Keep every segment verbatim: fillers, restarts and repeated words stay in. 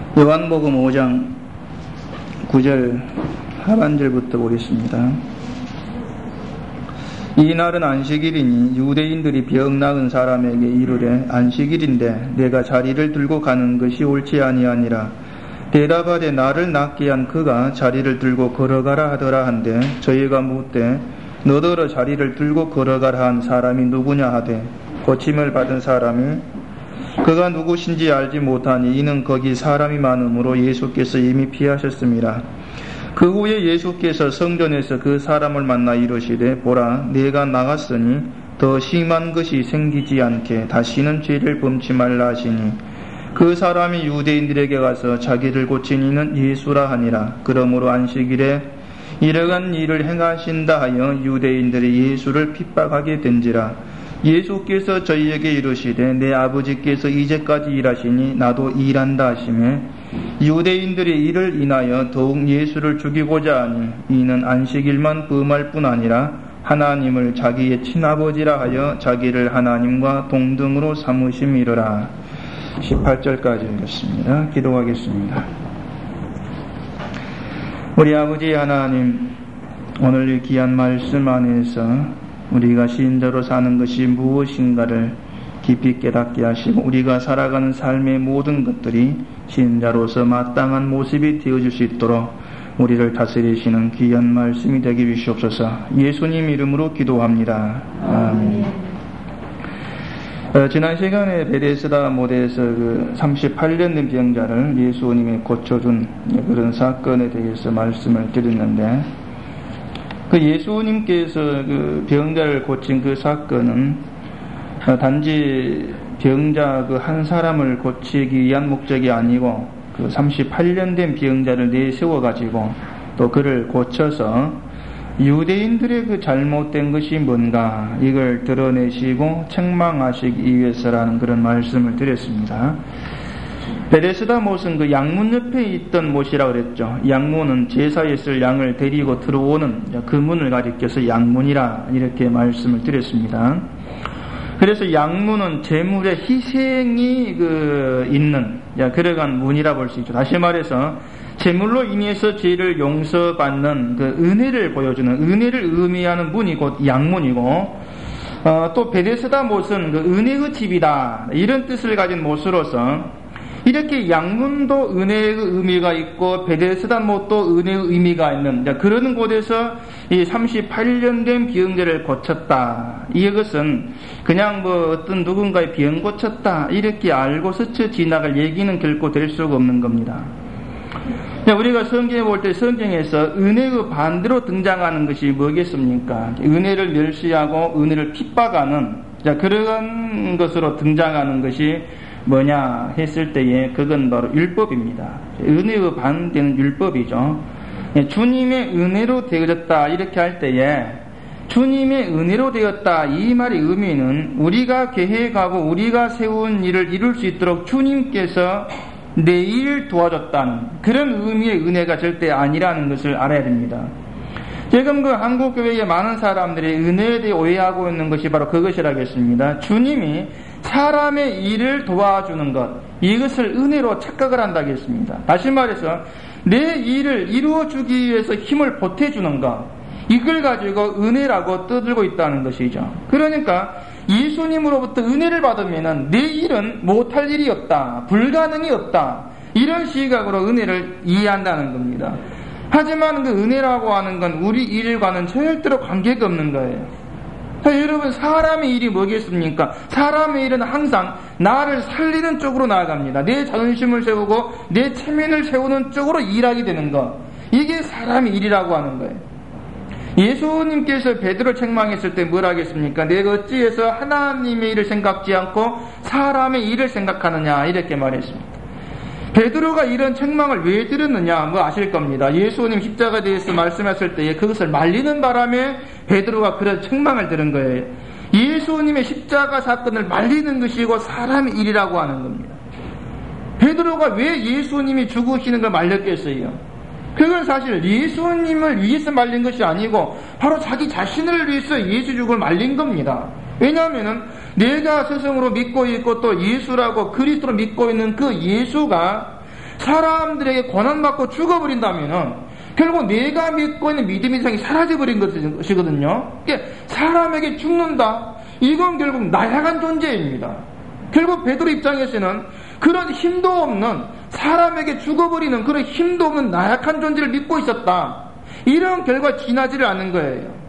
요한복음 오 장 구 절 하반절부터 보겠습니다. 이날은 안식일이니 유대인들이 병 나은 사람에게 이르되 안식일인데 내가 자리를 들고 가는 것이 옳지 아니하니라. 대답하되 나를 낫게 한 그가 자리를 들고 걸어가라 하더라 한데 저희가 묻되 너더러 자리를 들고 걸어가라 한 사람이 누구냐 하되 고침을 받은 사람이 그가 누구신지 알지 못하니 이는 거기 사람이 많으므로 예수께서 이미 피하셨습니다. 그 후에 예수께서 성전에서 그 사람을 만나 이르시되 보라 내가 나갔으니 더 심한 것이 생기지 않게 다시는 죄를 범치 말라 하시니 그 사람이 유대인들에게 가서 자기를 고친 이는 예수라 하니라. 그러므로 안식일에 이러한 일을 행하신다 하여 유대인들이 예수를 핍박하게 된지라. 예수께서 저희에게 이르시되 내 아버지께서 이제까지 일하시니 나도 일한다 하시매 유대인들이 이를 인하여 더욱 예수를 죽이고자 하니 이는 안식일만 범할 뿐 아니라 하나님을 자기의 친아버지라 하여 자기를 하나님과 동등으로 삼으심이로라. 십팔 절까지 읽겠습니다. 기도하겠습니다. 우리 아버지 하나님, 오늘 이 귀한 말씀 안에서 우리가 신자로 사는 것이 무엇인가를 깊이 깨닫게 하시고 우리가 살아가는 삶의 모든 것들이 신자로서 마땅한 모습이 되어줄 수 있도록 우리를 다스리시는 귀한 말씀이 되게 주시옵소서. 예수님 이름으로 기도합니다. 아멘. 어, 지난 시간에 베데스다 못에서 그 삼십팔 년 된 병자를 예수님이 고쳐준 그런 사건에 대해서 말씀을 드렸는데 그 예수님께서 그 병자를 고친 그 사건은 단지 병자 그 한 사람을 고치기 위한 목적이 아니고 그 삼십팔 년 된 병자를 내세워 가지고 또 그를 고쳐서 유대인들의 그 잘못된 것이 뭔가 이걸 드러내시고 책망하시기 위해서라는 그런 말씀을 드렸습니다. 베데스다 못은 그 양문 옆에 있던 못이라고 그랬죠. 양문은 제사에 쓸 양을 데리고 들어오는 그 문을 가리켜서 양문이라 이렇게 말씀을 드렸습니다. 그래서 양문은 제물의 희생이 그 있는 그러한 문이라 볼 수 있죠. 다시 말해서 제물로 인해서 죄를 용서받는 그 은혜를 보여주는 은혜를 의미하는 문이 곧 양문이고 어, 또 베데스다 못은 그 은혜의 집이다 이런 뜻을 가진 못으로서 이렇게 양문도 은혜의 의미가 있고 베데스다 못도 은혜의 의미가 있는 그런 곳에서 이 삼십팔 년 된 병자를 고쳤다. 이것은 그냥 뭐 어떤 누군가의 병 고쳤다 이렇게 알고 스쳐 지나갈 얘기는 결코 될 수가 없는 겁니다. 우리가 성경에 볼 때 성경에서 은혜의 반대로 등장하는 것이 뭐겠습니까? 은혜를 멸시하고 은혜를 핍박하는 그런 것으로 등장하는 것이 뭐냐 했을 때에 그건 바로 율법입니다. 은혜의 반대는 율법이죠. 주님의 은혜로 되어졌다 이렇게 할 때에 주님의 은혜로 되었다 이 말의 의미는 우리가 계획하고 우리가 세운 일을 이룰 수 있도록 주님께서 내 일을 도와줬다는 그런 의미의 은혜가 절대 아니라는 것을 알아야 됩니다. 지금 그 한국교회의 많은 사람들이 은혜에 대해 오해하고 있는 것이 바로 그것이라겠습니다. 주님이 사람의 일을 도와주는 것, 이것을 은혜로 착각을 한다겠습니다. 다시 말해서 내 일을 이루어주기 위해서 힘을 보태주는 것, 이걸 가지고 은혜라고 떠들고 있다는 것이죠. 그러니까 예수님으로부터 은혜를 받으면 내 일은 못할 일이 없다, 불가능이 없다, 이런 시각으로 은혜를 이해한다는 겁니다. 하지만 그 은혜라고 하는 건 우리 일과는 절대로 관계가 없는 거예요. 자, 여러분, 사람의 일이 뭐겠습니까? 사람의 일은 항상 나를 살리는 쪽으로 나아갑니다. 내 자존심을 세우고 내 체면을 세우는 쪽으로 일하게 되는 것, 이게 사람의 일이라고 하는 거예요. 예수님께서 베드로를 책망했을 때 뭘 하겠습니까? 내가 어찌해서 하나님의 일을 생각지 않고 사람의 일을 생각하느냐 이렇게 말했습니다. 베드로가 이런 책망을 왜 들었느냐 뭐 아실 겁니다. 예수님 십자가에 대해서 말씀했을 때에 그것을 말리는 바람에 베드로가 그런 책망을 들은 거예요. 예수님의 십자가 사건을 말리는 것이고 사람의 일이라고 하는 겁니다. 베드로가 왜 예수님이 죽으시는 걸 말렸겠어요? 그건 사실 예수님을 위해서 말린 것이 아니고 바로 자기 자신을 위해서 예수 죽을 말린 겁니다. 왜냐하면 내가 스승으로 믿고 있고 또 예수라고 그리스도로 믿고 있는 그 예수가 사람들에게 권한받고 죽어버린다면은 결국 내가 믿고 있는 믿음 이상이 사라져버린 것이거든요. 그러니까 사람에게 죽는다. 이건 결국 나약한 존재입니다. 결국 베드로 입장에서는 그런 힘도 없는, 사람에게 죽어버리는 그런 힘도 없는 나약한 존재를 믿고 있었다. 이런 결과 지나지를 않는 거예요.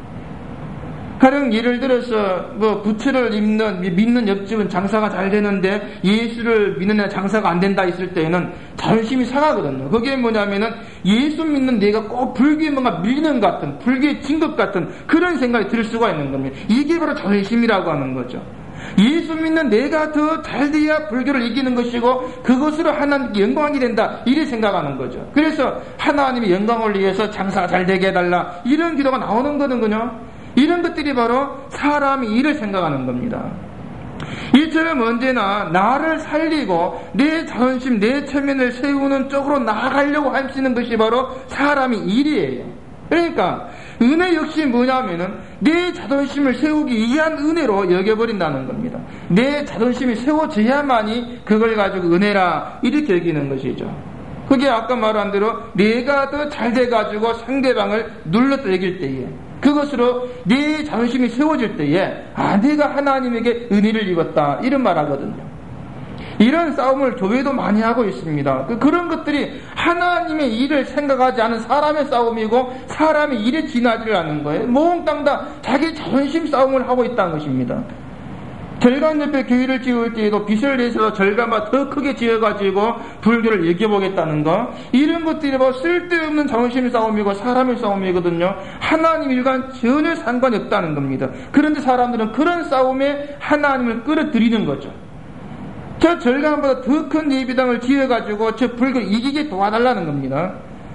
가령 예를 들어서 뭐 부츠를 입는 믿는 옆집은 장사가 잘 되는데 예수를 믿는 애 장사가 안 된다 했을 때에는 자존심이 상하거든요. 그게 뭐냐면은 예수 믿는 내가 꼭 불교에 뭔가 밀리는 것 같은, 불교에 진 것 같은 그런 생각이 들 수가 있는 겁니다. 이게 바로 자존심이라고 하는 거죠. 예수 믿는 내가 더 잘 돼야 불교를 이기는 것이고 그것으로 하나님께 영광이 된다, 이렇게 생각하는 거죠. 그래서 하나님의 영광을 위해서 장사가 잘 되게 해달라, 이런 기도가 나오는 거거든요. 이런 것들이 바로 사람이 일을 생각하는 겁니다. 이처럼 언제나 나를 살리고 내 자존심, 내 체면을 세우는 쪽으로 나아가려고 하시는 것이 바로 사람의 일이에요. 그러니까 은혜 역시 뭐냐면은 내 자존심을 세우기 위한 은혜로 여겨버린다는 겁니다. 내 자존심이 세워져야만이 그걸 가지고 은혜라 이렇게 여기는 것이죠. 그게 아까 말한 대로 내가 더 잘 돼가지고 상대방을 눌렀다 여길 때에, 그것으로 내 자존심이 세워질 때에 아, 내가 하나님에게 은혜를 입었다, 이런 말 하거든요. 이런 싸움을 교회도 많이 하고 있습니다. 그런 것들이 하나님의 일을 생각하지 않은 사람의 싸움이고 사람의 일에 지나지를 않는 거예요. 몽땅 다 자기 자존심 싸움을 하고 있다는 것입니다. 절간 옆에 교회를 지을 때에도 빚을 내서 절간만 더 크게 지어가지고 불교를 여겨보겠다는 거, 이런 것들이 뭐 쓸데없는 자존심 싸움이고 사람의 싸움이거든요. 하나님 일과는 전혀 상관이 없다는 겁니다. 그런데 사람들은 그런 싸움에 하나님을 끌어들이는 거죠. 저 절간보다 더 큰 예배당을 지어가지고 저 불교를 이기게 도와달라는 겁니다.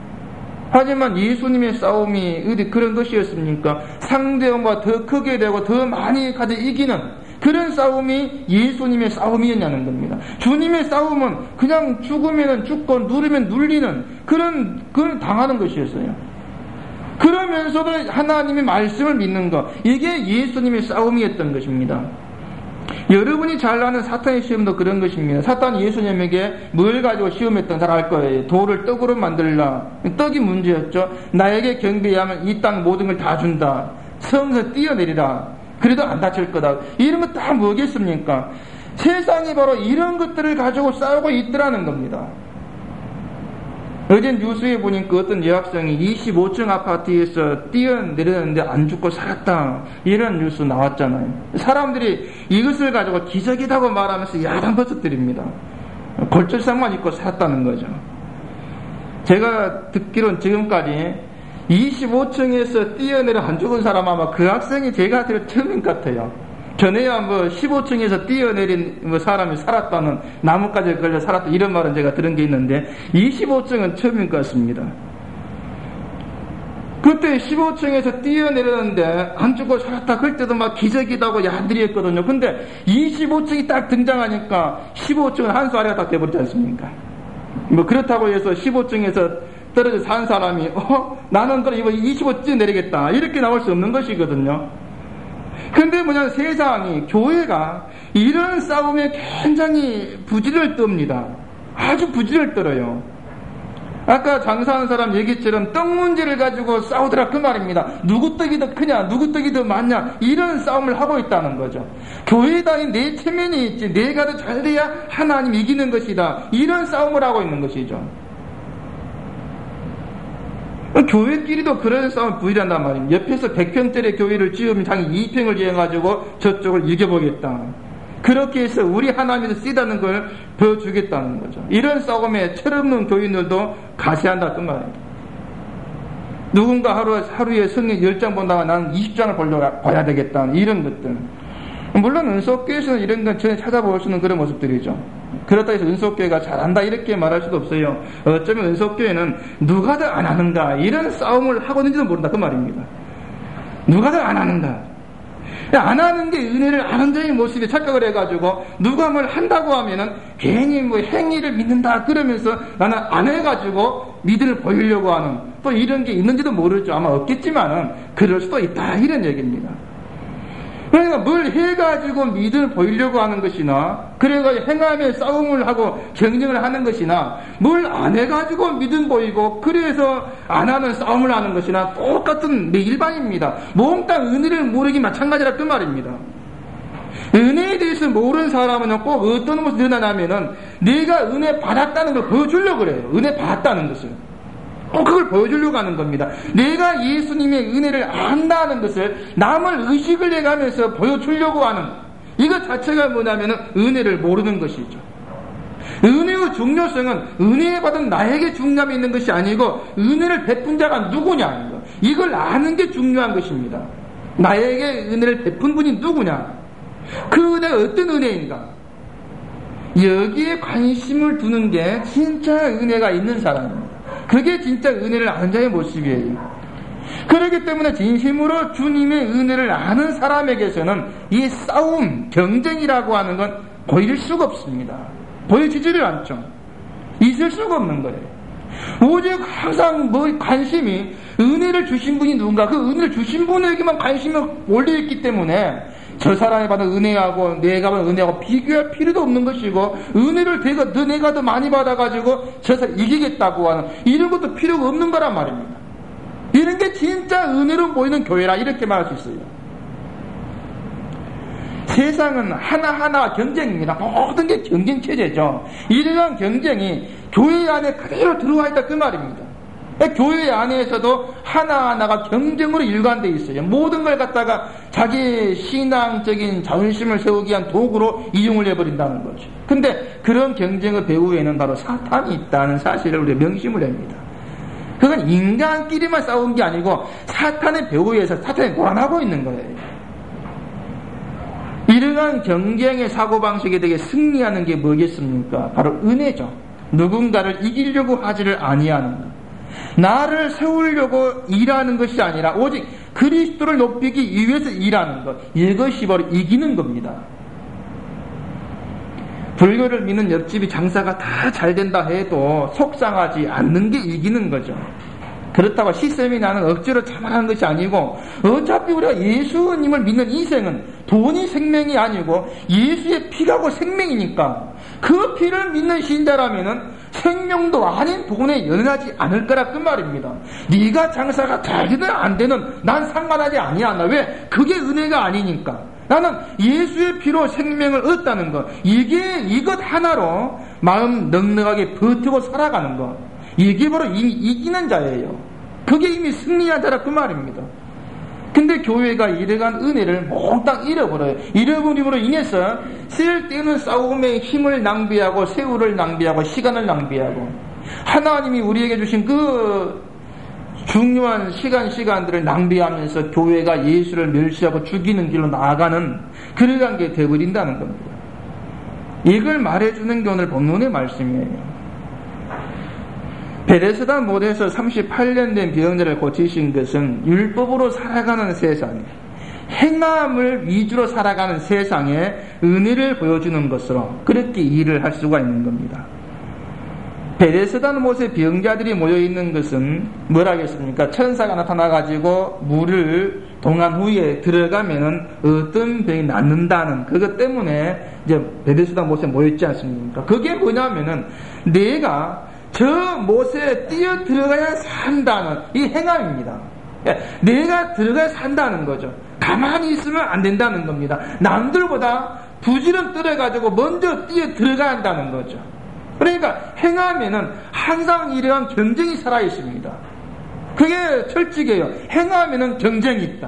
하지만 예수님의 싸움이 어디 그런 것이었습니까? 상대방보다 더 크게 되고 더 많이 가져 이기는 그런 싸움이 예수님의 싸움이었냐는 겁니다. 주님의 싸움은 그냥 죽으면 죽고 누르면 눌리는 그런, 그런 당하는 것이었어요. 그러면서도 하나님의 말씀을 믿는 것, 이게 예수님의 싸움이었던 것입니다. 여러분이 잘 아는 사탄의 시험도 그런 것입니다. 사탄이 예수님에게 뭘 가지고 시험했던 잘 알 거예요. 돌을 떡으로 만들라. 떡이 문제였죠. 나에게 경배하면 이 땅 모든 걸 다 준다. 성에서 뛰어내리라. 그래도 안 다칠 거다. 이런 거 다 뭐겠습니까? 세상이 바로 이런 것들을 가지고 싸우고 있더라는 겁니다. 어제 뉴스에 보니까 어떤 여학생이 이십오 층 아파트에서 뛰어내렸는데 안 죽고 살았다, 이런 뉴스 나왔잖아요. 사람들이 이것을 가지고 기적이라고 말하면서 야단 버섯들입니다. 골절상만 입고 살았다는 거죠. 제가 듣기로는 지금까지 이십오 층에서 뛰어내려 안 죽은 사람 아마 그 학생이 제가 들은 처음인 것 같아요. 전에야 뭐 십오 층에서 뛰어내린 뭐 사람이 살았다는, 나뭇가지에 걸려 살았다, 이런 말은 제가 들은 게 있는데 이십오 층은 처음인 것 같습니다. 그때 십오 층에서 뛰어내렸는데 안 죽고 살았다, 그럴 때도 막 기적이다고 야들이 했거든요. 근데 이십오 층이 딱 등장하니까 십오 층은 한 수 아래가 딱 돼버리지 않습니까? 뭐 그렇다고 해서 십오 층에서 떨어져 산 사람이 어? 나는 그래 이번 이십오 층 내리겠다, 이렇게 나올 수 없는 것이거든요. 근데 뭐냐, 세상이, 교회가 이런 싸움에 굉장히 부지를 떱니다. 아주 부지를 떨어요. 아까 장사하는 사람 얘기처럼 떡 문제를 가지고 싸우더라, 그 말입니다. 누구 떡이 더 크냐, 누구 떡이 더 많냐, 이런 싸움을 하고 있다는 거죠. 교회에 다닌 내 체면이 있지, 내가 더 잘 돼야 하나님 이기는 것이다, 이런 싸움을 하고 있는 것이죠. 교회끼리도 그런 싸움을 부리란단 말입니다. 옆에서 백 평짜리 교회를 지으면 자기 이 평을 지어가지고 저쪽을 이겨보겠다. 그렇게 해서 우리 하나님이 쓰다는 걸 보여주겠다는 거죠. 이런 싸움에 철없는 교인들도 가세한다, 그 말입니다. 누군가 하루, 하루에 성경 열 장 본다가 나는 이십 장을 보려고 봐야 되겠다, 이런 것들. 물론 은속교회에서는 이런 건 전혀 찾아볼 수 있는 그런 모습들이죠. 그렇다 해서 은속교회가 잘한다, 이렇게 말할 수도 없어요. 어쩌면 은속교회는 누가 더 안 하는가, 이런 싸움을 하고 있는지도 모른다, 그 말입니다. 누가 더 안 하는가. 안 하는 게 은혜를 아는 자의 모습에 착각을 해가지고 누가 뭘 한다고 하면은 괜히 뭐 행위를 믿는다 그러면서 나는 안 해가지고 믿음을 보이려고 하는, 또 이런 게 있는지도 모르죠. 아마 없겠지만은 그럴 수도 있다, 이런 얘기입니다. 그러니까 뭘 해가지고 믿음을 보이려고 하는 것이나, 그래가지고 행함에 싸움을 하고 경쟁을 하는 것이나, 뭘 안 해가지고 믿음 보이고, 그래서 안 하는 싸움을 하는 것이나, 똑같은 일반입니다. 몽땅 은혜를 모르기 마찬가지라 그 말입니다. 은혜에 대해서 모르는 사람은 꼭 어떤 모습이 드러나냐면은, 내가 은혜 받았다는 걸 보여주려고 그래요. 은혜 받았다는 것을. 꼭 그걸 보여주려고 하는 겁니다. 내가 예수님의 은혜를 안다는 것을 남을 의식을 해가면서 보여주려고 하는, 이것 자체가 뭐냐면 은혜를 모르는 것이죠. 은혜의 중요성은 은혜 받은 나에게 중요함이 있는 것이 아니고, 은혜를 베푼 자가 누구냐, 이걸 아는 게 중요한 것입니다. 나에게 은혜를 베푼 분이 누구냐, 그 은혜가 어떤 은혜인가, 여기에 관심을 두는 게 진짜 은혜가 있는 사람입니다. 그게 진짜 은혜를 아는 자의 모습이에요. 그렇기 때문에 진심으로 주님의 은혜를 아는 사람에게서는 이 싸움, 경쟁이라고 하는 건 보일 수가 없습니다. 보여지지를 않죠. 있을 수가 없는 거예요. 오직 항상 뭐 관심이 은혜를 주신 분이 누군가, 그 은혜를 주신 분에게만 관심이 몰려있기 때문에 저 사람이 받은 은혜하고 내가 받은 은혜하고 비교할 필요도 없는 것이고, 은혜를 내가, 내가 더 많이 받아가지고 저 사람 이기겠다고 하는 이런 것도 필요가 없는 거란 말입니다. 이런 게 진짜 은혜로 모이는 교회라, 이렇게 말할 수 있어요. 세상은 하나하나 경쟁입니다. 모든 게 경쟁체제죠. 이러한 경쟁이 교회 안에 그대로 들어와 있다 그 말입니다. 교회 안에서도 하나하나가 경쟁으로 일관되어 있어요. 모든 걸 갖다가 자기 신앙적인 자존심을 세우기 위한 도구로 이용을 해버린다는 거죠. 근데 그런 경쟁의 배후에는 바로 사탄이 있다는 사실을 우리가 명심을 합니다. 그건 인간끼리만 싸운 게 아니고 사탄의 배후에서 사탄이 고란하고 있는 거예요. 이러한 경쟁의 사고방식에 대해 승리하는 게 뭐겠습니까? 바로 은혜죠. 누군가를 이기려고 하지를 아니하는 것. 나를 세우려고 일하는 것이 아니라 오직 그리스도를 높이기 위해서 일하는 것, 이것이 바로 이기는 겁니다. 불교를 믿는 옆집이 장사가 다 잘 된다 해도 속상하지 않는 게 이기는 거죠. 그렇다고 시샘이 나는 억지로 참아하는 것이 아니고, 어차피 우리가 예수님을 믿는 인생은 돈이 생명이 아니고 예수의 피가고 생명이니까, 그 피를 믿는 신자라면은 생명도 아닌 돈에 연연하지 않을 거라 그 말입니다. 네가 장사가 잘 되든 안 되든 난 상관하지 아니하나. 왜? 그게 은혜가 아니니까. 나는 예수의 피로 생명을 얻다는 것, 이게 이것 하나로 마음 넉넉하게 버티고 살아가는 것, 이게 바로 이미 이기는 자예요. 그게 이미 승리한 자라 그 말입니다. 근데 교회가 이러한 은혜를 몽땅 잃어버려요. 잃어버림으로 인해서 쓸데없는 싸움에 힘을 낭비하고 세월을 낭비하고 시간을 낭비하고, 하나님이 우리에게 주신 그 중요한 시간 시간들을 낭비하면서 교회가 예수를 멸시하고 죽이는 길로 나아가는 그러한 게 되어버린다는 겁니다. 이걸 말해주는 게 오늘 본문의 말씀이에요. 베데스다 못에서 삼십팔 년 된 병자를 고치신 것은 율법으로 살아가는 세상, 행함을 위주로 살아가는 세상에 은혜를 보여주는 것으로 그렇게 일을 할 수가 있는 겁니다. 베데스다 못에 병자들이 모여있는 것은 뭐라겠습니까? 천사가 나타나가지고 물을 동안 후에 들어가면은 어떤 병이 낫는다는 그것 때문에 이제 베데스다 못에 모였지 않습니까? 그게 뭐냐면은 내가 저 못에 뛰어 들어가야 산다는 이 행함입니다. 내가 들어가야 산다는 거죠. 가만히 있으면 안 된다는 겁니다. 남들보다 부지런 떨어가지고 먼저 뛰어 들어가야 한다는 거죠. 그러니까 행함에는 항상 이러한 경쟁이 살아있습니다. 그게 철칙이에요. 행함에는 경쟁이 있다.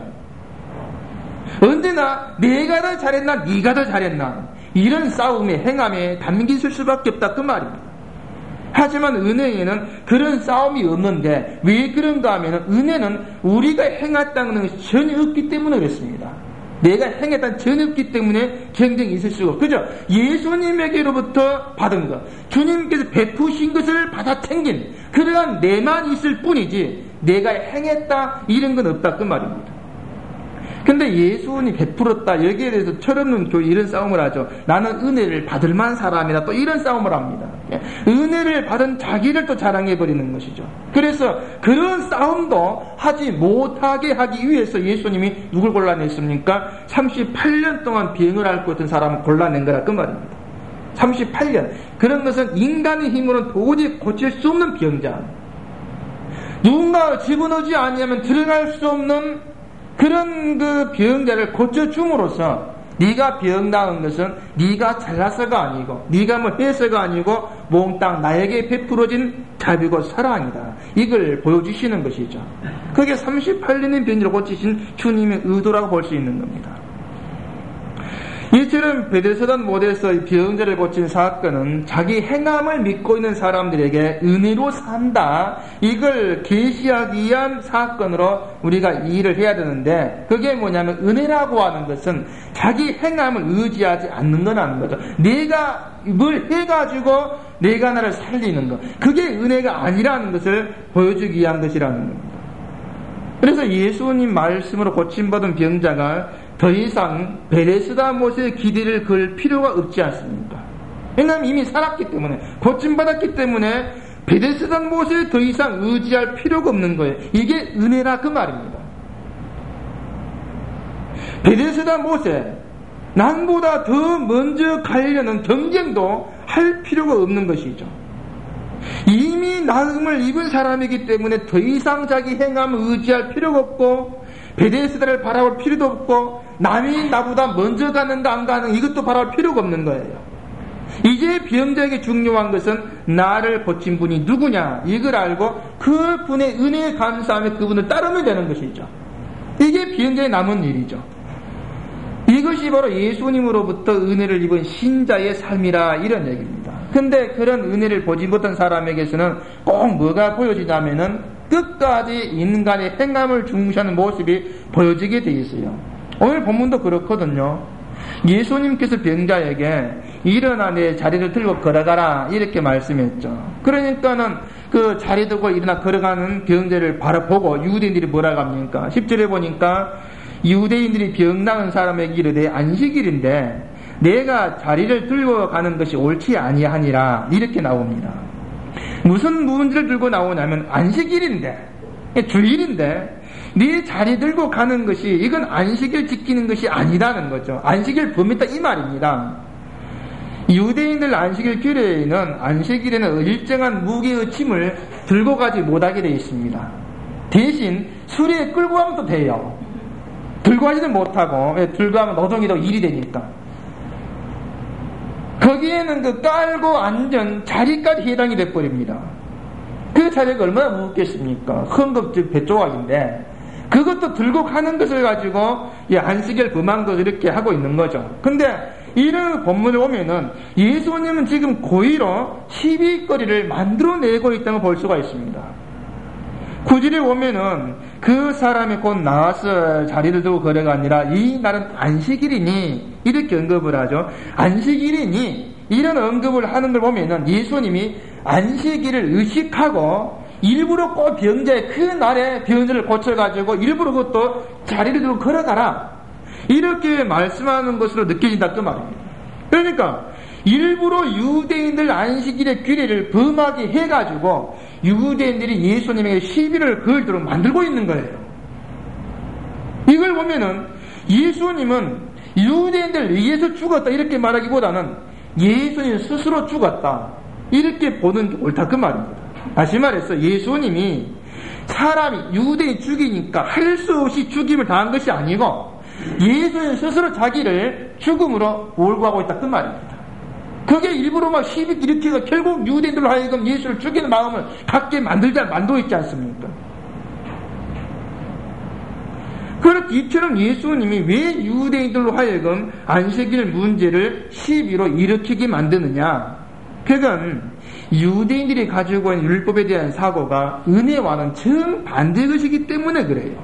언제나 내가 더 잘했나 네가 더 잘했나, 이런 싸움에 행함에 담긴 수밖에 없다 그 말입니다. 하지만 은혜에는 그런 싸움이 없는데, 왜 그런가 하면 은혜는 우리가 행했다는 것이 전혀 없기 때문에 그렇습니다. 내가 행했다는 전혀 없기 때문에 경쟁이 있을 수가 없고, 그죠? 예수님에게로부터 받은 것, 주님께서 베푸신 것을 받아 챙긴 그러한 내만 있을 뿐이지 내가 행했다 이런 건 없다 그 말입니다. 근데 예수님이 베풀었다, 여기에 대해서 철없는 교회 이런 싸움을 하죠. 나는 은혜를 받을 만한 사람이다, 또 이런 싸움을 합니다. 은혜를 받은 자기를 또 자랑해버리는 것이죠. 그래서 그런 싸움도 하지 못하게 하기 위해서 예수님이 누굴 골라냈습니까? 삼십팔 년 동안 비행을 앓고 있던 사람을 골라낸 거라 그 말입니다. 삼십팔 년. 그런 것은 인간의 힘으로는 도저히 고칠 수 없는 병자, 누군가 집어넣지 않으면 들어갈 수 없는 그런 그 병자를 고쳐줌으로써 네가 병 나은 것은 네가 잘나서가 아니고 네가 뭐 해서가 아니고 몽땅 나에게 베풀어진 자비고 사랑이다, 이걸 보여주시는 것이죠. 그게 삼십팔 년의 병자를 고치신 주님의 의도라고 볼 수 있는 겁니다. 이처럼 베데스다 못에서 병자를 고친 사건은 자기 행함을 믿고 있는 사람들에게 은혜로 산다, 이걸 계시하기 위한 사건으로 우리가 이해를 해야 되는데, 그게 뭐냐면 은혜라고 하는 것은 자기 행함을 의지하지 않는 거라는 거죠. 내가 뭘 해가지고 내가 나를 살리는 것, 그게 은혜가 아니라는 것을 보여주기 위한 것이라는 겁니다. 그래서 예수님 말씀으로 고침받은 병자가 더 이상 베데스다 못에 기대를 걸 필요가 없지 않습니까? 왜냐하면 이미 살았기 때문에, 고침받았기 때문에 베데스다 못에 더 이상 의지할 필요가 없는 거예요. 이게 은혜라 그 말입니다. 베데스다 못에 남보다 더 먼저 가려는 경쟁도 할 필요가 없는 것이죠. 이미 나음을 입은 사람이기 때문에 더 이상 자기 행함을 의지할 필요가 없고, 베데스다를 바라볼 필요도 없고, 남이 나보다 먼저 가는가 안 가는 이것도 바라볼 필요가 없는 거예요. 이제 병자에게 중요한 것은 나를 고친 분이 누구냐, 이걸 알고 그 분의 은혜에 감사하며 그분을 따르면 되는 것이죠. 이게 병자에 남은 일이죠. 이것이 바로 예수님으로부터 은혜를 입은 신자의 삶이라, 이런 얘기입니다. 근데 그런 은혜를 보지 못한 사람에게서는 꼭 뭐가 보여지냐면은 끝까지 인간의 행함을 중시하는 모습이 보여지게 돼 있어요. 오늘 본문도 그렇거든요. 예수님께서 병자에게 일어나 내 자리를 들고 걸어가라, 이렇게 말씀했죠. 그러니까는 그 자리 들고 일어나 걸어가는 병자를 바라보고 유대인들이 뭐라고 합니까? 십 절에 보니까 유대인들이 병 나은 사람에게 이르되 안식일인데 내가 자리를 들고 가는 것이 옳지 아니하니라, 이렇게 나옵니다. 무슨 문제를 들고 나오냐면 안식일인데, 주일인데 네 자리 들고 가는 것이, 이건 안식일 지키는 것이 아니라는 거죠. 안식일 범했다, 이 말입니다. 유대인들 안식일 규례에는 안식일에는 일정한 무게의 짐을 들고 가지 못하게 되어 있습니다. 대신 수레에 끌고 가면 또 돼요. 들고 가지는 못하고, 들고 가면 노동이도 일이 되니까. 거기에는 그 깔고 앉은 자리까지 해당이 돼버립니다. 그 자리가 얼마나 무겁겠습니까? 헌금 배조각인데 그것도 들고 가는 것을 가지고 안식일 범한 것을 이렇게 하고 있는 거죠. 근데 이런 본문을 보면은 예수님은 지금 고의로 시비거리를 만들어내고 있다는 걸 볼 수가 있습니다. 구절에 보면은 그 사람이 곧 나와서 자리를 두고 걸어가 아니라 이 날은 안식일이니, 이렇게 언급을 하죠. 안식일이니 이런 언급을 하는 걸 보면은 예수님이 안식일을 의식하고 일부러 꼭 병자의 그 날에 병자를 고쳐가지고 일부러 그것도 자리를 두고 걸어가라, 이렇게 말씀하는 것으로 느껴진다 그 말입니다. 그러니까 일부러 유대인들 안식일의 규례를 범하게 해가지고 유대인들이 예수님에게 시비를 걸도록 만들고 있는 거예요. 이걸 보면은 예수님은 유대인들 의해서 죽었다, 이렇게 말하기보다는 예수님 스스로 죽었다, 이렇게 보는 게 옳다 그 말입니다. 다시 말해서 예수님이 사람이 유대인 죽이니까 할 수 없이 죽임을 당한 것이 아니고 예수님 스스로 자기를 죽음으로 몰고 가고 있다 그 말입니다. 그게 일부러 막 시비 일으키고 결국 유대인들로 하여금 예수를 죽이는 마음을 갖게 만들자 만들어 있지 않습니까? 그렇게 이처럼 예수님이 왜 유대인들로 하여금 안식일 문제를 시비로 일으키게 만드느냐? 그건 유대인들이 가지고 있는 율법에 대한 사고가 은혜와는 정반대 것이기 때문에 그래요.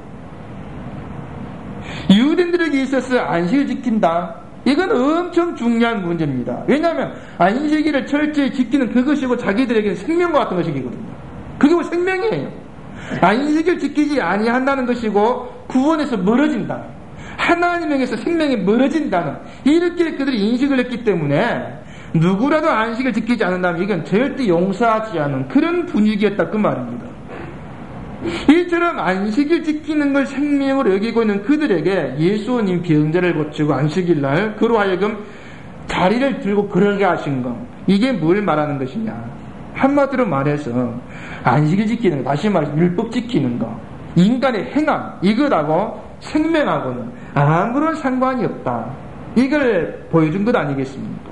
유대인들에게 있어서 안식을 지킨다, 이건 엄청 중요한 문제입니다. 왜냐하면 안식일을 철저히 지키는 그것이고 자기들에게는 생명과 같은 것이거든요. 그게 뭐 생명이에요. 안식일 지키지 아니한다는 것이고 구원에서 멀어진다. 하나님에게서 생명이 멀어진다는 이렇게 그들이 인식을 했기 때문에 누구라도 안식을 지키지 않는다면 이건 절대 용서하지 않은 그런 분위기였다 그 말입니다. 이처럼 안식일 지키는 걸 생명으로 여기고 있는 그들에게 예수님 병자를 고치고 안식일날 그로 하여금 자리를 들고 걸어가게 하신 것, 이게 뭘 말하는 것이냐? 한마디로 말해서 안식일 지키는 거, 다시 말해서 율법 지키는 거, 인간의 행함 이거라고 생명하고는 아무런 상관이 없다. 이걸 보여준 것 아니겠습니까?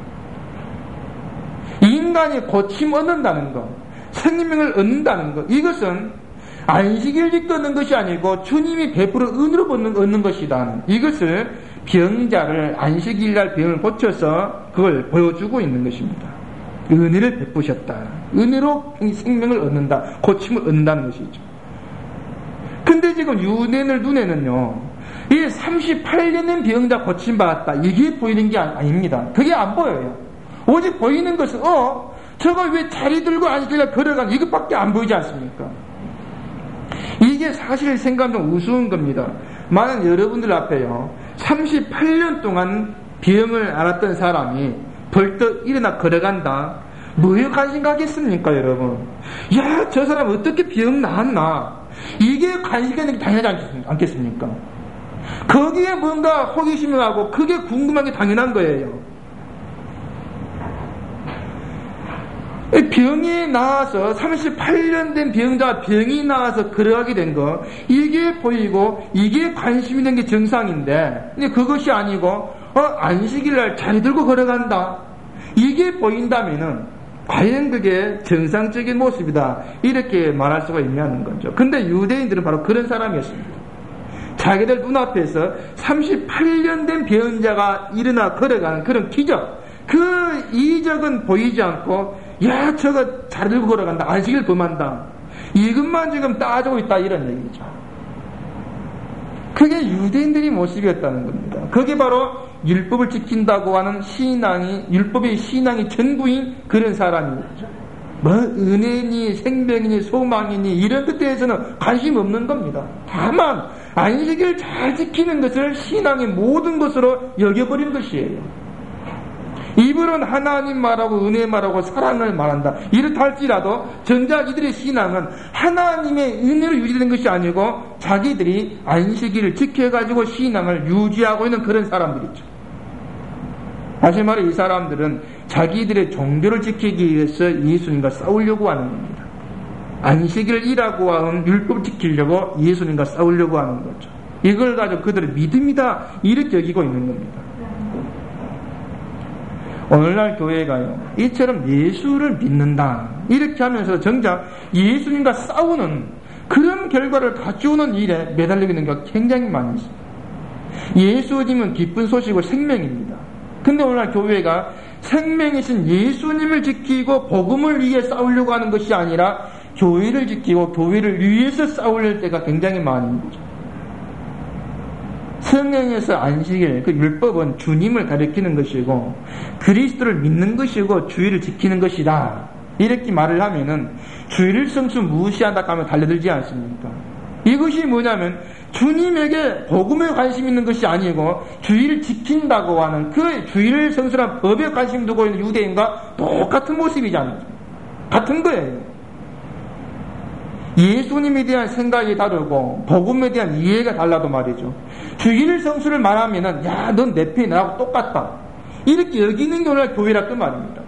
인간이 고침 얻는다는 것, 생명을 얻는다는 것, 이것은 안식일 지키는 것이 아니고 주님이 베풀어 은으로 얻는 것이다. 이것을 병자를 안식일날 병을 고쳐서 그걸 보여주고 있는 것입니다. 은혜를 베푸셨다. 은혜로 생명을 얻는다. 고침을 얻는다는 것이죠. 근데 지금 유대인들 눈에는요, 이 삼십팔 년 된 병자 고침받았다. 이게 보이는 게 아닙니다. 그게 안 보여요. 오직 보이는 것은, 어, 저거 왜 자리 들고 안식일날 걸어가는 이것밖에 안 보이지 않습니까? 이게 사실 생각하면 좀 우스운 겁니다. 만약 여러분들 앞에요, 삼십팔 년 동안 병을 앓았던 사람이 벌떡 일어나 걸어간다. 뭐에 관심 가겠습니까, 여러분? 야, 저 사람 어떻게 병 나았나? 이게 관심 있는 게 당연하지 않겠습니까? 거기에 뭔가 호기심을 하고 그게 궁금한 게 당연한 거예요. 병이 나와서 삼십팔 년 된 병자가 병이 나와서 걸어가게 된 거, 이게 보이고 이게 관심 있는 게 정상인데, 근데 그것이 아니고 어, 안식일날 자리 들고 걸어간다, 이게 보인다면은 과연 그게 정상적인 모습이다 이렇게 말할 수가 있냐는 거죠. 근데 유대인들은 바로 그런 사람이었습니다. 자기들 눈앞에서 삼십팔 년 된 병자가 일어나 걸어가는 그런 기적, 그 이적은 보이지 않고 야, 저거 잘 들고 걸어간다, 안식일 범한다, 이것만 지금 따지고 있다, 이런 얘기죠. 그게 유대인들의 모습이었다는 겁니다. 그게 바로 율법을 지킨다고 하는 신앙이, 율법의 신앙이 전부인 그런 사람이죠. 뭐 은혜니 생명이니 소망이니 이런 것에 대해서는 관심 없는 겁니다. 다만 안식일 잘 지키는 것을 신앙의 모든 것으로 여겨버린 것이에요. 입으로는 하나님 말하고 은혜 말하고 사랑을 말한다, 이렇다 할지라도 정작 이들의 신앙은 하나님의 은혜로 유지되는 것이 아니고 자기들이 안식일을 지켜가지고 신앙을 유지하고 있는 그런 사람들이죠. 다시 말해 이 사람들은 자기들의 종교를 지키기 위해서 예수님과 싸우려고 하는 겁니다. 안식일을 일하고 하는 율법 지키려고 예수님과 싸우려고 하는 거죠. 이걸 가지고 그들의 믿음이다 이렇게 여기고 있는 겁니다. 오늘날 교회가요, 이처럼 예수를 믿는다 이렇게 하면서 정작 예수님과 싸우는 그런 결과를 가져오는 일에 매달리고 있는 게 굉장히 많이 있습니다. 예수님은 기쁜 소식이고 생명입니다. 근데 오늘날 교회가 생명이신 예수님을 지키고 복음을 위해 싸우려고 하는 것이 아니라 교회를 지키고 교회를 위해서 싸울 때가 굉장히 많은 거죠. 성경에서 안식일, 그 율법은 주님을 가리키는 것이고 그리스도를 믿는 것이고 주의를 지키는 것이다 이렇게 말을 하면은 주의를 성수 무시한다 하면 달려들지 않습니까? 이것이 뭐냐면 주님에게 복음에 관심 있는 것이 아니고 주의를 지킨다고 하는 그 주의를 성수한 법에 관심 두고 있는 유대인과 똑같은 모습이잖아요. 같은 거예요. 예수님에 대한 생각이 다르고 복음에 대한 이해가 달라도 말이죠. 주일 성수를 말하면은 야, 넌 내 편이 나하고 똑같다 이렇게 여기는 게 오늘 교회라 그 말입니다.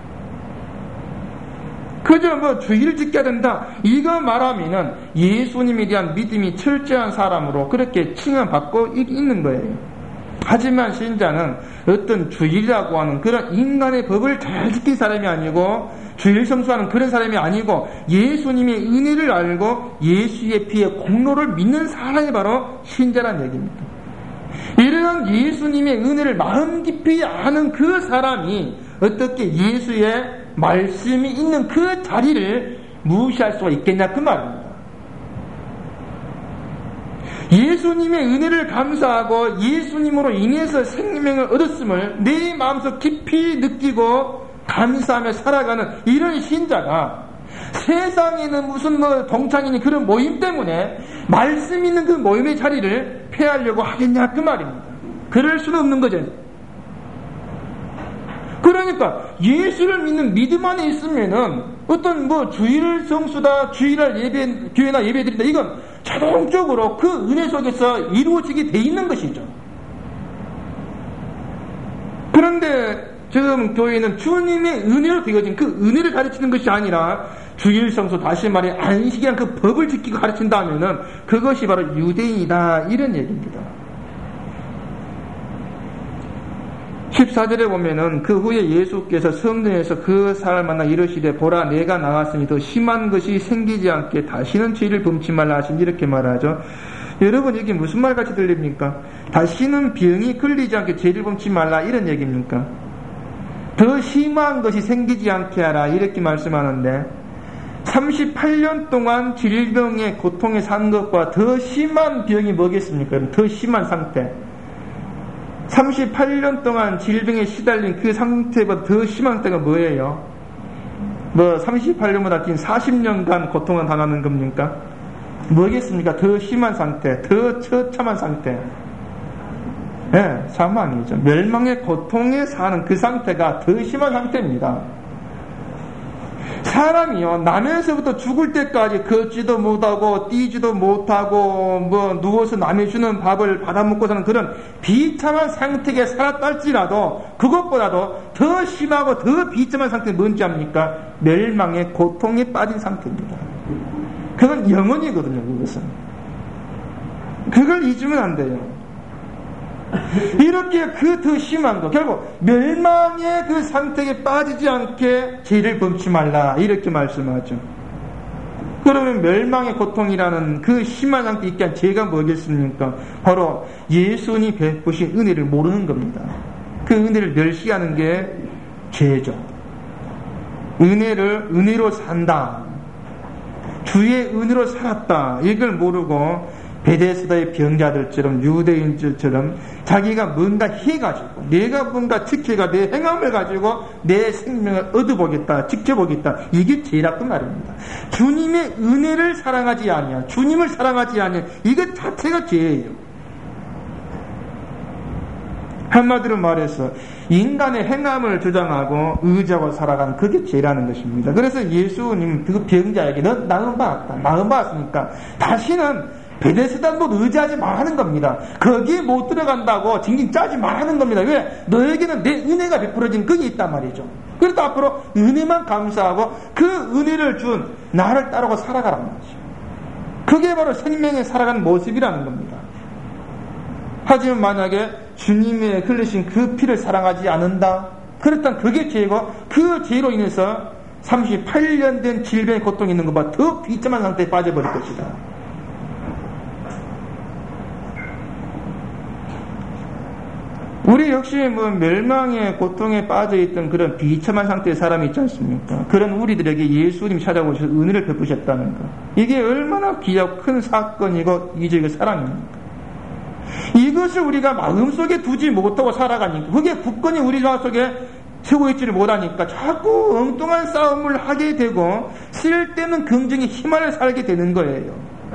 그저 뭐 주의를 지켜야 된다 이거 말하면은 예수님에 대한 믿음이 철저한 사람으로 그렇게 칭함받고 있는 거예요. 하지만 신자는 어떤 주일이라고 하는 그런 인간의 법을 잘 지킨 사람이 아니고 주일 성수하는 그런 사람이 아니고 예수님의 은혜를 알고 예수의 피의 공로를 믿는 사람이 바로 신자란 얘기입니다. 이러한 예수님의 은혜를 마음 깊이 아는 그 사람이 어떻게 예수의 말씀이 있는 그 자리를 무시할 수가 있겠냐 그 말입니다. 예수님의 은혜를 감사하고 예수님으로 인해서 생명을 얻었음을 내 마음속 깊이 느끼고 감사하며 살아가는 이런 신자가 세상에는 무슨 뭐 동창이니 그런 모임 때문에 말씀 있는 그 모임의 자리를 패하려고 하겠냐 그 말입니다. 그럴 수는 없는 거죠. 그러니까 예수를 믿는 믿음 안에 있으면은 어떤 뭐 주일 성수다, 주일날 예배, 교회나 예배 드린다, 이건 자동적으로 그 은혜 속에서 이루어지게 돼 있는 것이죠. 그런데 지금 교회는 주님의 은혜로 되어진 그 은혜를 가르치는 것이 아니라 주일 성수, 다시 말해 안식이란 그 법을 지키고 가르친다 하면은 그것이 바로 유대인이다, 이런 얘기입니다. 십사 절에 보면은 그 후에 예수께서 성전에서 그 사람을 만나 이르시되 보라 내가 나왔으니 더 심한 것이 생기지 않게 다시는 죄를 범치 말라 하시니 이렇게 말하죠. 여러분 이게 무슨 말 같이 들립니까? 다시는 병이 걸리지 않게 죄를 범치 말라 이런 얘기입니까? 더 심한 것이 생기지 않게 하라 이렇게 말씀하는데 삼십팔 년 동안 질병의 고통에 산 것과 더 심한 병이 뭐겠습니까? 더 심한 상태. 삼십팔 년 동안 질병에 시달린 그 상태보다 더 심한 상태가 뭐예요? 뭐 삼십팔 년보다 긴 사십 년간 고통을 당하는 겁니까? 뭐겠습니까? 더 심한 상태, 더 처참한 상태. 예, 네, 사망이죠. 멸망의 고통에 사는 그 상태가 더 심한 상태입니다. 사람이요, 나면서부터 죽을 때까지 걷지도 못하고, 뛰지도 못하고, 뭐, 누워서 남이 주는 밥을 받아먹고 사는 그런 비참한 상태에 살았다 할지라도, 그것보다도 더 심하고 더 비참한 상태는 뭔지 압니까? 멸망의 고통에 빠진 상태입니다. 그건 영원이거든요, 그것은. 그걸 잊으면 안 돼요. 이렇게 그 더 심한 거, 결국 멸망의 그 상태에 빠지지 않게 죄를 범치 말라 이렇게 말씀하죠. 그러면 멸망의 고통이라는 그 심한 상태에 있게 한 죄가 뭐겠습니까? 바로 예수님이 베푸신 은혜를 모르는 겁니다. 그 은혜를 멸시하는 게 죄죠. 은혜를 은혜로 산다, 주의 은혜로 살았다, 이걸 모르고 베데스다의 병자들처럼 유대인들처럼 자기가 뭔가 해가지고 내가 뭔가 지켜가 내 행함을 가지고 내 생명을 얻어보겠다, 지켜보겠다, 이게 죄라고 말입니다. 주님의 은혜를 사랑하지 아니한, 주님을 사랑하지 아니한 이것 자체가 죄예요. 한마디로 말해서 인간의 행함을 주장하고 의지하고 살아가는 그게 죄라는 것입니다. 그래서 예수님 그 병자에게 너 나은 받았다, 나은 받았으니까 다시는 베데스다도 의지하지 말라는 겁니다. 거기에 못 들어간다고 징징 짜지 말라는 겁니다. 왜? 너에게는 내 은혜가 베풀어진 그게 있단 말이죠. 그래서 앞으로 은혜만 감사하고 그 은혜를 준 나를 따르고 살아가라는 거죠. 그게 바로 생명에 살아가는 모습이라는 겁니다. 하지만 만약에 주님의 흘리신 그 피를 사랑하지 않는다, 그렇다면 그게 죄고, 그 죄로 인해서 삼십팔 년 된 질병의 고통이 있는 것보다 더 비참한 상태에 빠져버릴 것이다. 우리 역시 뭐 멸망의 고통에 빠져있던 그런 비참한 상태의 사람이 있지 않습니까? 그런 우리들에게 예수님이 찾아오셔서 은혜를 베푸셨다는 것, 이게 얼마나 귀하고 큰 사건이고 이적의 사랑입니까? 이것을 우리가 마음속에 두지 못하고 살아가니까, 그게 굳건히 우리 마음속에 세고 있지를 못하니까 자꾸 엉뚱한 싸움을 하게 되고 쓸데없는 긍정의 희망을 살게 되는 거예요.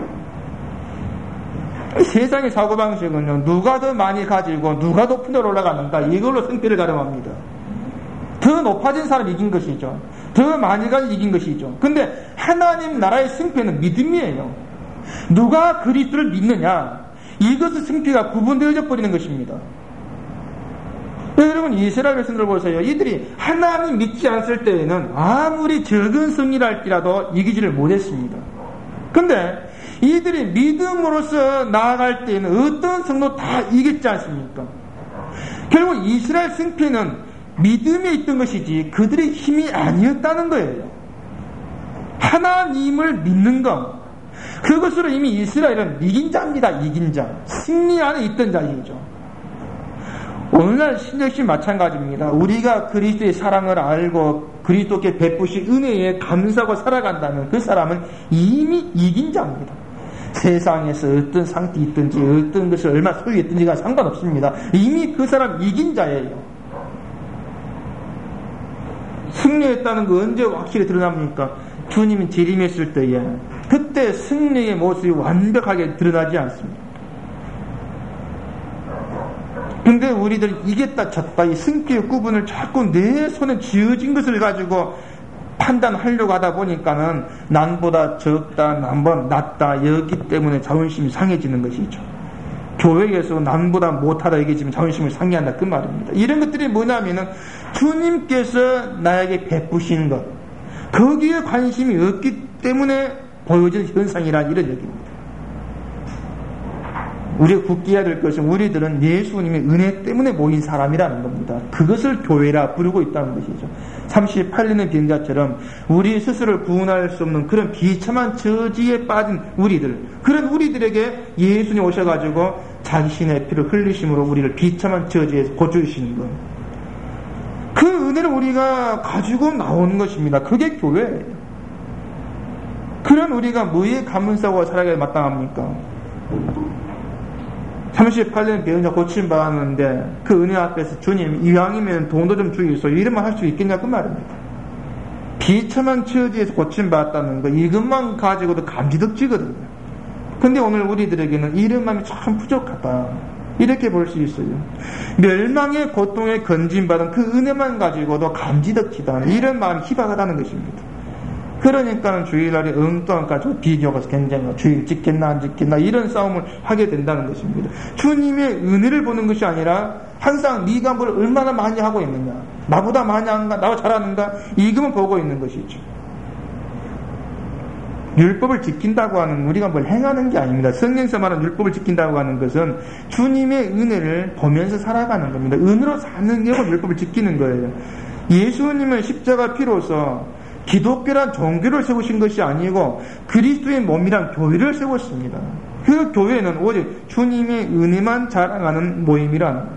세상의 사고방식은요, 누가 더 많이 가지고 누가 높은 데로 올라가는가, 이걸로 승패를 가름합니다. 더 높아진 사람이 이긴 것이죠. 더 많이 가지고 이긴 것이죠. 근데 하나님 나라의 승패는 믿음이에요. 누가 그리스도를 믿느냐, 이것의 승패가 구분되어져 버리는 것입니다. 네, 여러분 이스라엘 백성들 보세요. 이들이 하나님 믿지 않을 때에는 아무리 적은 승리를 할지라도 이기지를 못했습니다. 근데 이들이 믿음으로서 나아갈 때에는 어떤 성도 다 이겼지 않습니까? 결국 이스라엘 승패는 믿음에 있던 것이지 그들의 힘이 아니었다는 거예요. 하나님을 믿는 것, 그것으로 이미 이스라엘은 이긴 자입니다. 이긴 자, 승리 안에 있던 자이죠. 오늘날 신역시 마찬가지입니다. 우리가 그리스도의 사랑을 알고 그리스도께 베푸신 은혜에 감사하고 살아간다면 그 사람은 이미 이긴 자입니다. 세상에서 어떤 상태 있든지 어떤 것을 얼마 소유했든지가 상관없습니다. 이미 그 사람 이긴 자예요. 승리했다는 거 언제 확실히 드러납니까? 주님이 재림했을 때에 그때 승리의 모습이 완벽하게 드러나지 않습니다. 근데 우리들 이겼다 졌다 이 승기의 구분을 자꾸 내 손에 쥐어진 것을 가지고 판단하려고 하다 보니까는 남보다 적다, 남보다 낫다 여기 때문에 자존심이 상해지는 것이죠. 교회에서 남보다 못하다 얘기지만 자존심을 상해한다 그 말입니다. 이런 것들이 뭐냐면은 주님께서 나에게 베푸신 것 거기에 관심이 없기 때문에 보여진 현상이란 이런 얘기입니다. 우리가 굳게 될 것은 우리들은 예수님의 은혜 때문에 모인 사람이라는 겁니다. 그것을 교회라 부르고 있다는 것이죠. 삼십팔 년의 병자처럼 우리 스스로를 구원할 수 없는 그런 비참한 저지에 빠진 우리들, 그런 우리들에게 예수님 오셔가지고 자신의 피를 흘리심으로 우리를 비참한 저지에서 고쳐주시는 것, 그 은혜를 우리가 가지고 나오는 것입니다. 그게 교회예요. 그런 우리가 뭐에 감사하고 살아가야 마땅합니까? 삼십팔 년 병자 고침받았는데 그 은혜 앞에서 주님 이왕이면 돈도 좀 주이소 이러면 할 수 있겠냐 그 말입니다. 비참한 처지에서 고침받았다는 거 이것만 가지고도 감지덕지거든요. 근데 오늘 우리들에게는 이런 마음이 참 부족하다 이렇게 볼 수 있어요. 멸망의 고통에 건진받은 그 은혜만 가지고도 감지덕지다 이런 마음이 희박하다는 것입니다. 그러니까 주일날에 엉뚱한 가지고 비교가 굉장히 주일 지켰나 안 지켰나 이런 싸움을 하게 된다는 것입니다. 주님의 은혜를 보는 것이 아니라 항상 네가 뭘 얼마나 많이 하고 있느냐, 나보다 많이 하는가, 나보다 잘하는가 이것만 보고 있는 것이죠. 율법을 지킨다고 하는 우리가 뭘 행하는 게 아닙니다. 성경에서 말하는 율법을 지킨다고 하는 것은 주님의 은혜를 보면서 살아가는 겁니다. 은혜로 사는 게 율법을 지키는 거예요. 예수님은 십자가 피로서 기독교란 종교를 세우신 것이 아니고 그리스도의 몸이란 교회를 세웠습니다. 그 교회는 오직 주님의 은혜만 자랑하는 모임이라는 거죠.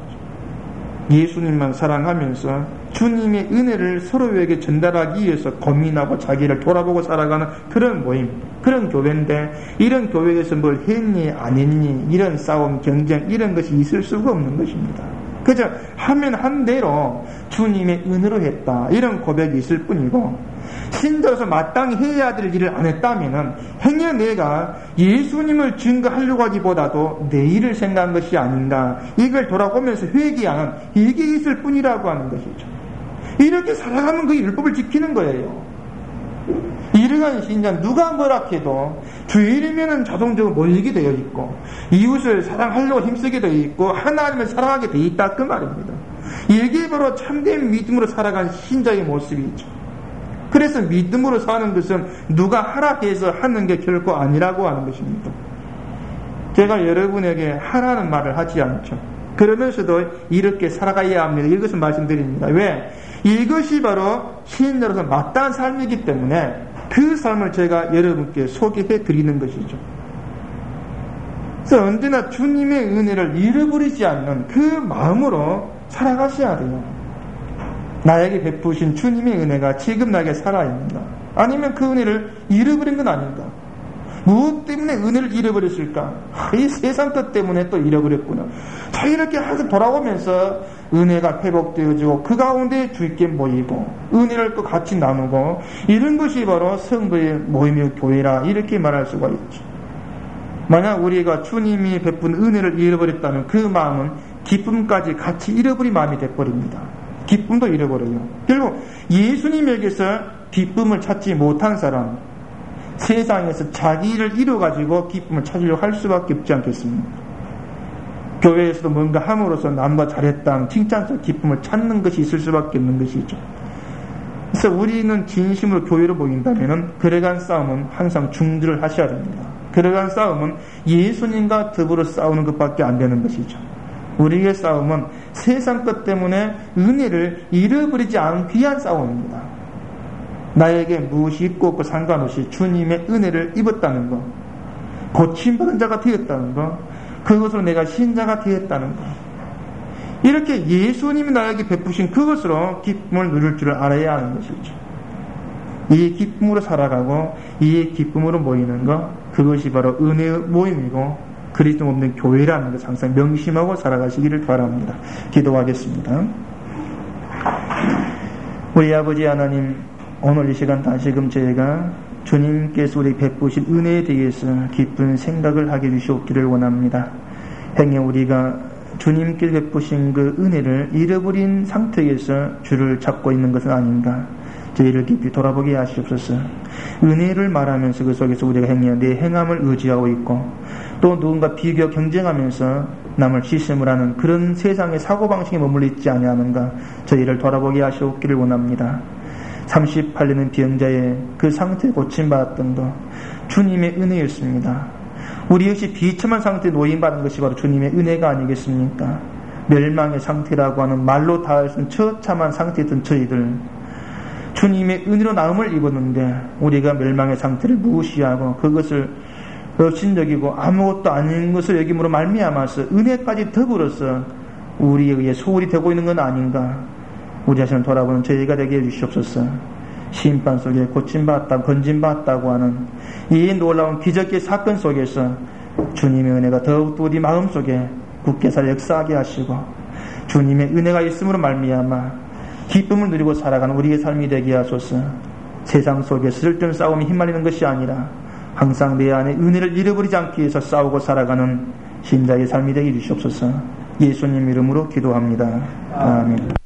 예수님만 사랑하면서 주님의 은혜를 서로에게 전달하기 위해서 고민하고 자기를 돌아보고 살아가는 그런 모임, 그런 교회인데 이런 교회에서 뭘 했니 안 했니 이런 싸움, 경쟁 이런 것이 있을 수가 없는 것입니다. 그저 하면 한 대로 주님의 은혜로 했다 이런 고백이 있을 뿐이고 신자로서 마땅히 해야 될 일을 안 했다면은 행여 내가 예수님을 증거하려고 하기보다도 내 일을 생각한 것이 아닌가 이걸 돌아보면서 회개하는 이게 있을 뿐이라고 하는 것이죠. 이렇게 살아가면 그 율법을 지키는 거예요. 이러한 신자는 누가 뭐라 해도 주일이면은 자동적으로 모이게 되어 있고 이웃을 사랑하려고 힘쓰게 되어 있고 하나님을 사랑하게 되어 있다 그 말입니다. 이게 바로 참된 믿음으로 살아간 신자의 모습이죠. 그래서 믿음으로 사는 것은 누가 하라해서 하는 게 결코 아니라고 하는 것입니다. 제가 여러분에게 하라는 말을 하지 않죠. 그러면서도 이렇게 살아가야 합니다. 이것을 말씀드립니다. 왜? 이것이 바로 신자로서 마땅한 삶이기 때문에 그 삶을 제가 여러분께 소개해 드리는 것이죠. 그래서 언제나 주님의 은혜를 잃어버리지 않는 그 마음으로 살아가셔야 돼요. 나에게 베푸신 주님의 은혜가 지금 나에게 살아있는가? 아니면 그 은혜를 잃어버린 건 아닌가? 무엇 때문에 은혜를 잃어버렸을까? 이 세상 것 때문에 또 잃어버렸구나. 자, 이렇게 항상 돌아오면서 은혜가 회복되어지고 그 가운데 주께 모이고 은혜를 또 같이 나누고 이런 것이 바로 성도의 모임의 교회라 이렇게 말할 수가 있죠. 만약 우리가 주님이 베푼 은혜를 잃어버렸다면 그 마음은 기쁨까지 같이 잃어버린 마음이 되어버립니다. 기쁨도 잃어버려요. 결국 예수님에게서 기쁨을 찾지 못한 사람, 세상에서 자기 일을 이뤄가지고 기쁨을 찾으려고 할 수밖에 없지 않겠습니까? 교회에서도 뭔가 함으로써 남과 잘했다 칭찬서 기쁨을 찾는 것이 있을 수밖에 없는 것이죠. 그래서 우리는 진심으로 교회로 모인다면 그러한 싸움은 항상 중지를 하셔야 됩니다. 그러한 싸움은 예수님과 더불어 싸우는 것밖에 안 되는 것이죠. 우리의 싸움은 세상 것 때문에 은혜를 잃어버리지 않은 귀한 싸움입니다. 나에게 무엇이 있고 없고 상관없이 주님의 은혜를 입었다는 것, 고침받은 자가 되었다는 것, 그것으로 내가 신자가 되었다는 것, 이렇게 예수님이 나에게 베푸신 그것으로 기쁨을 누릴 줄을 알아야 하는 것이죠. 이 기쁨으로 살아가고 이 기쁨으로 모이는 것, 그것이 바로 은혜의 모임이고 그리스도 없는 교회라는 것을 항상 명심하고 살아가시기를 바랍니다. 기도하겠습니다. 우리 아버지 하나님, 오늘 이 시간 다시금 저희가 주님께서 우리 베푸신 은혜에 대해서 깊은 생각을 하게 주시옵기를 원합니다. 행여 우리가 주님께 베푸신 그 은혜를 잃어버린 상태에서 주를 찾고 있는 것은 아닌가. 저희를 깊이 돌아보게 하시옵소서. 은혜를 말하면서 그 속에서 우리가 행해야 내 행함을 의지하고 있고 또 누군가 비교 경쟁하면서 남을 시험을 하는 그런 세상의 사고방식에 머물러 있지 아니하는가. 저희를 돌아보게 하시옵기를 원합니다. 삼십팔 년의 병자의 그 상태에 고침받았던 것 주님의 은혜였습니다. 우리 역시 비참한 상태에 노인받은 것이 바로 주님의 은혜가 아니겠습니까? 멸망의 상태라고 하는 말로 닿을 수 있는 처참한 상태였던 저희들 주님의 은혜로 나음을 입었는데 우리가 멸망의 상태를 무시하고 그것을 업신여기고 아무것도 아닌 것을 여김으로 말미암아서 은혜까지 더불어서 우리에 의해 소홀히 되고 있는 건 아닌가. 우리 자신을 돌아보는 저희가 되게 해주시옵소서. 심판 속에 고침받았다 건짐받았다고 하는 이 놀라운 기적의 사건 속에서 주님의 은혜가 더욱더 우리 마음속에 굳게 살아 역사하게 하시고 주님의 은혜가 있음으로 말미암아 기쁨을 누리고 살아가는 우리의 삶이 되게 하소서. 세상 속에 쓸데없는 싸움에 휘말리는 것이 아니라 항상 내 안에 은혜를 잃어버리지 않기 위해서 싸우고 살아가는 신자의 삶이 되게 해주시옵소서. 예수님 이름으로 기도합니다. 아멘.